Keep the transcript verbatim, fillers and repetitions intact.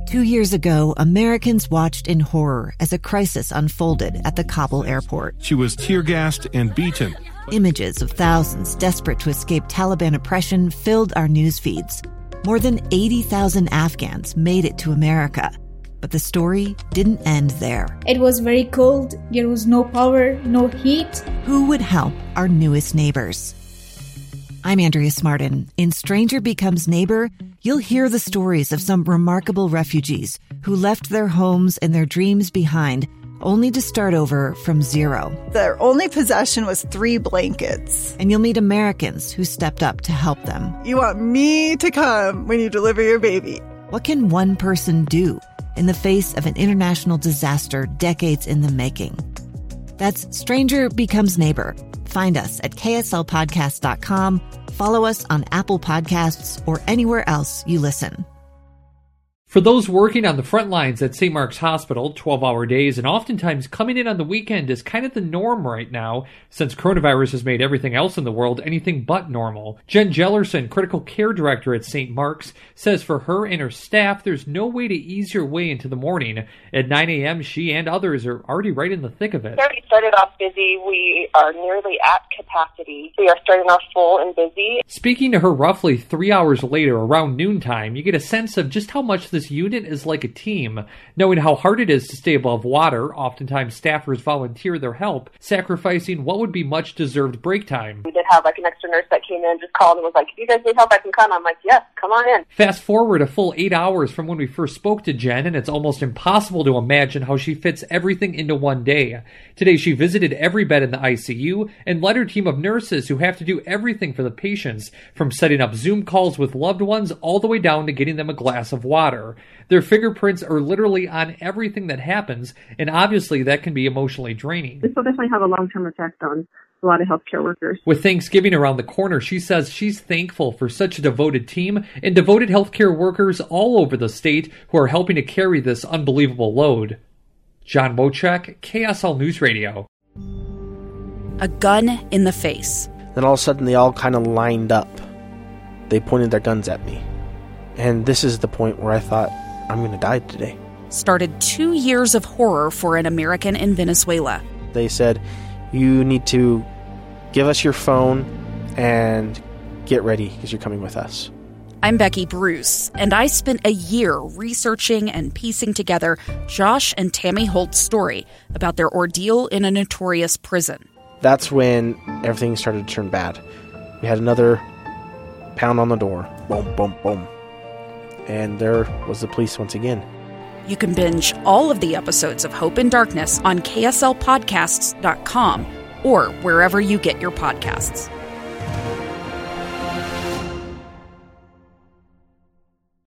Two years ago, Americans watched in horror as a crisis unfolded at the Kabul airport. She was tear-gassed and beaten. Images of thousands desperate to escape Taliban oppression filled our news feeds. More than eighty thousand Afghans made it to America. But the story didn't end there. It was very cold. There was no power, no heat. Who would help our newest neighbors? I'm Andrea Smartin. In Stranger Becomes Neighbor, you'll hear the stories of some remarkable refugees who left their homes and their dreams behind, only to start over from zero. Their only possession was three blankets. And you'll meet Americans who stepped up to help them. You want me to come when you deliver your baby. What can one person do in the face of an international disaster decades in the making? That's Stranger Becomes Neighbor. Find us at K S L podcast dot com. Follow us on Apple Podcasts or anywhere else you listen. For those working on the front lines at Saint Mark's Hospital, twelve-hour days and oftentimes coming in on the weekend is kind of the norm right now, since coronavirus has made everything else in the world anything but normal. Jen Jellerson, Critical Care Director at Saint Mark's, says for her and her staff, there's no way to ease your way into the morning. At nine a.m., she and others are already right in the thick of it. We already started off busy. We are nearly at capacity. We are starting off full and busy. Speaking to her roughly three hours later, around noontime, you get a sense of just how much this unit is like a team. Knowing how hard it is to stay above water, oftentimes staffers volunteer their help, sacrificing what would be much deserved break time. We did have like an extra nurse that came in and just called and was like, if you guys need help, I can come. I'm like, yes, come on in. Fast forward a full eight hours from when we first spoke to Jen, and it's almost impossible to imagine how she fits everything into one day. Today she visited every bed in the I C U and led her team of nurses who have to do everything for the patients, from setting up Zoom calls with loved ones all the way down to getting them a glass of water. Their fingerprints are literally on everything that happens, and obviously that can be emotionally draining. This will definitely have a long-term effect on a lot of healthcare workers. With Thanksgiving around the corner, she says she's thankful for such a devoted team and devoted healthcare workers all over the state who are helping to carry this unbelievable load. John Wojcik, K S L News Radio. A gun in the face. Then all of a sudden they all kind of lined up. They pointed their guns at me. And this is the point where I thought, I'm going to die today. Started two years of horror for an American in Venezuela. They said, you need to give us your phone and get ready because you're coming with us. I'm Becky Bruce, and I spent a year researching and piecing together Josh and Tammy Holt's story about their ordeal in a notorious prison. That's when everything started to turn bad. We had another pound on the door. Boom, boom, boom. And there was the police once again. You can binge all of the episodes of Hope in Darkness on K S L podcasts dot com or wherever you get your podcasts.